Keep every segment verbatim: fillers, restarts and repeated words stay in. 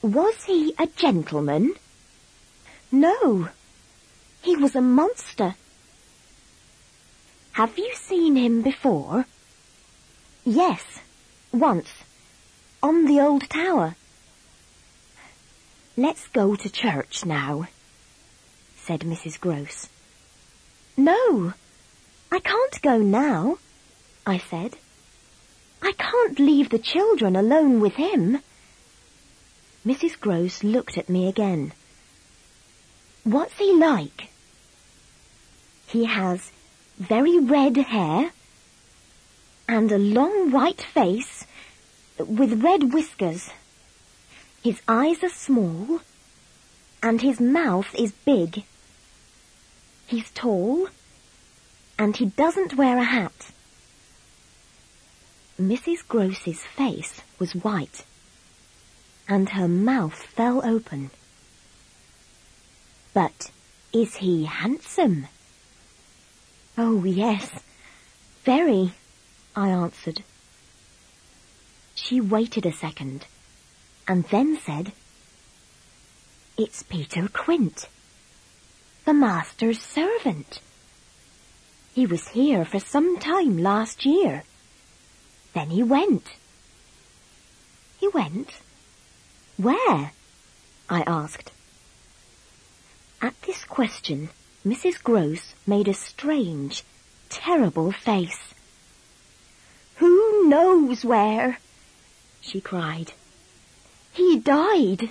Was he a gentleman? No, he was a monster. Have you seen him before? Yes, once, on the old tower. Let's go to church now, said Missus Grose. No, I can't go now, I said. I can't leave the children alone with him. Missus Grose looked at me again. What's he like? He has very red hair and a long white face with red whiskers. His eyes are small and his mouth is big. He's tall and he doesn't wear a hat. Missus Grose's face was white and her mouth fell open. But is he handsome? Oh, yes, very, I answered. She waited a second and then said, It's Peter Quint, the master's servant. He was here for some time last year. Then he went. He went? Where? I asked. At this question, Missus Grose made a strange, terrible face. Who knows where? She cried. He died.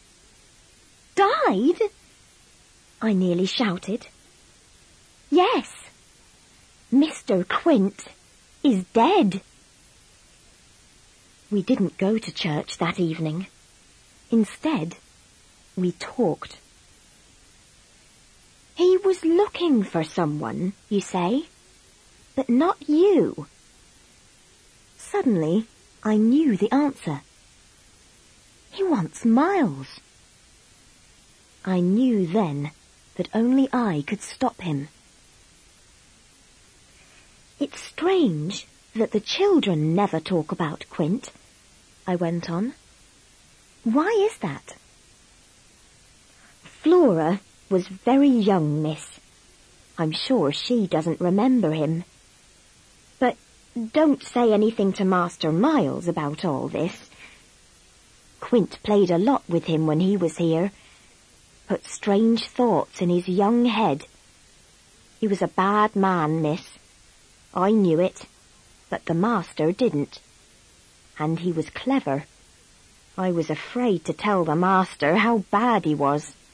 Died? I nearly shouted. Yes, Mister Quint is dead. We didn't go to church that evening. Instead, we talked. He was looking for someone, you say, but not you. Suddenly, I knew the answer. He wants Miles. I knew then that only I could stop him. It's strange that the children never talk about Quint, I went on. Why is that? Flora was very young, miss. I'm sure she doesn't remember him. But don't say anything to Master Miles about all this. Quint played a lot with him when he was here, put strange thoughts in his young head. He was a bad man, miss. I knew it, but the master didn't. And he was clever. I was afraid to tell the master how bad he was.